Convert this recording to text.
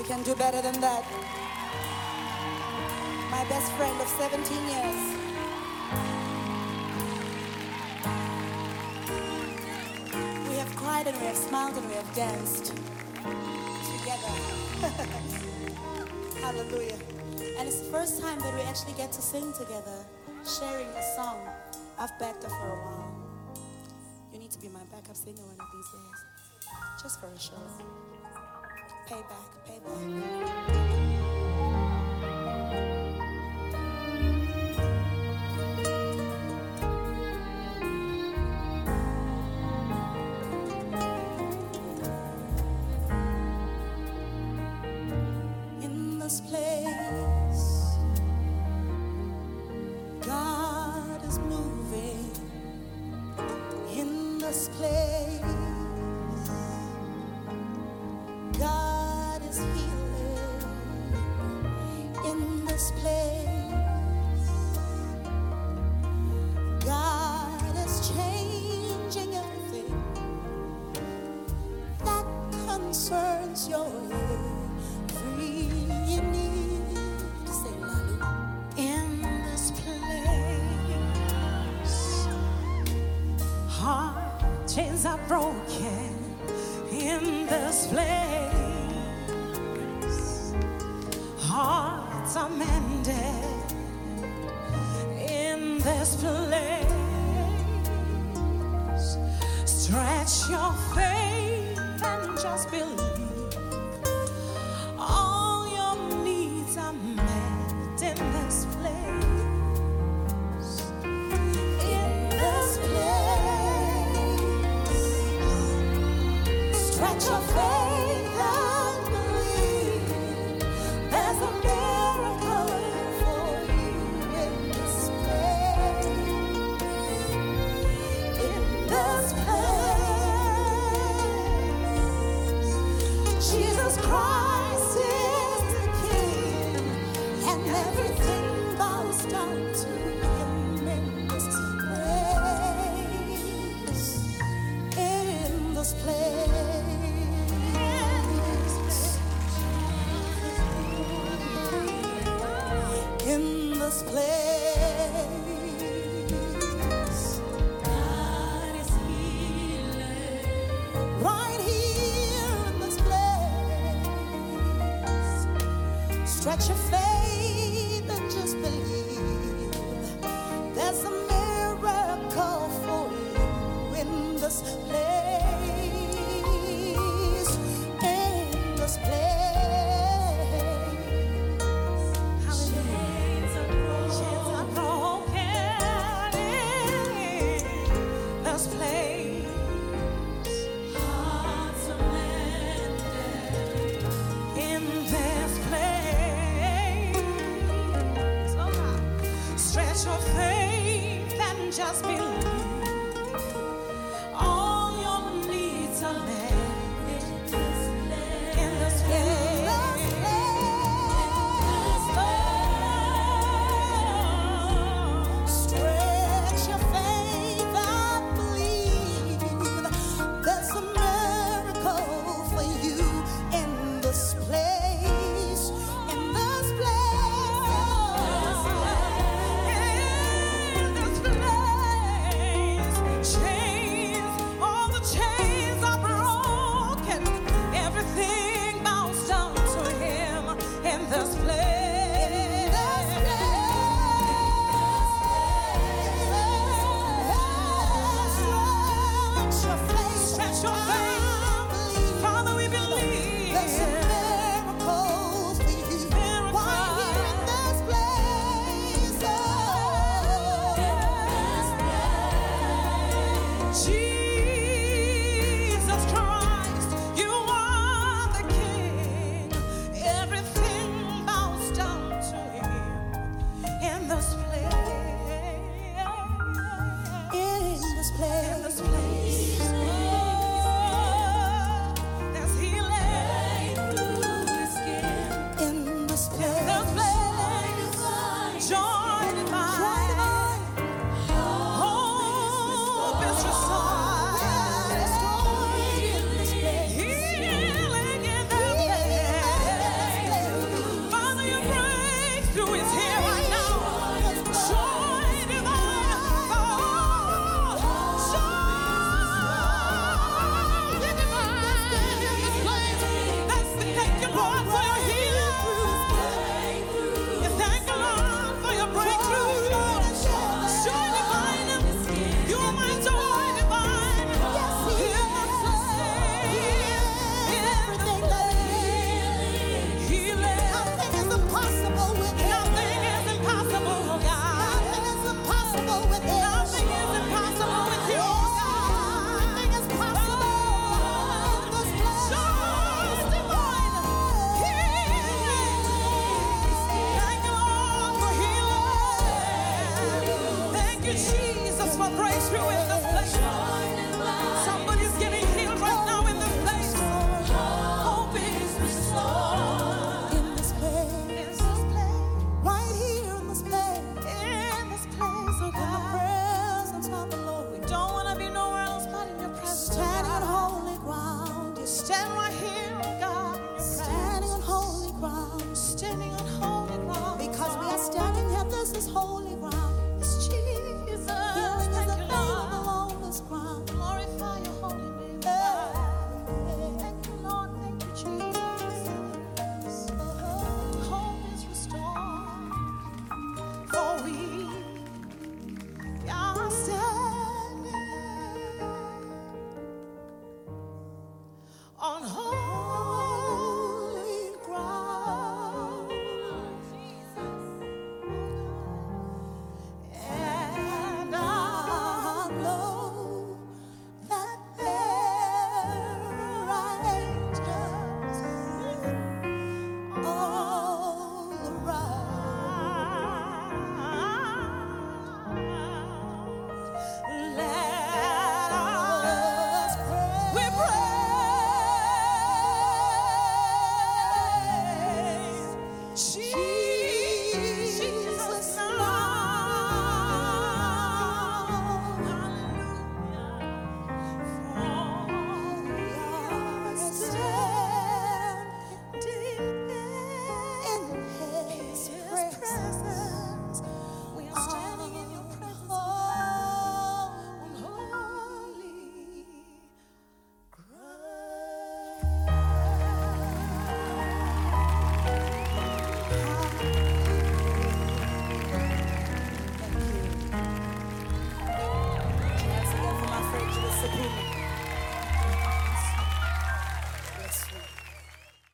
can do better than that. My best friend of 17 years. We have cried and we have smiled and we have danced together. Hallelujah. And it's the first time that we actually get to sing together, sharing a song. I've backed her for a while. You need to be my backup singer one of these days. Just for a show. Payback, payback. In this place, God is moving. In this place, God is healing. In this place, God is changing everything that concerns your every need. Say, Lalu. In this place, heart chains are broken. In this place, hearts are mended. In this place, stretch your faith and just believe. All your needs are met in this place. In this place, stretch your faith and believe. There's a miracle for you in this place. In this place, Jesus Christ is the King, and everything bows down to Him in this place. In this place, in this place, God is healing. Right here in this place, stretch your faith and just believe. There's a miracle for you in this place. In this place. Chains are broken in this place. Hearts are mended in this place. on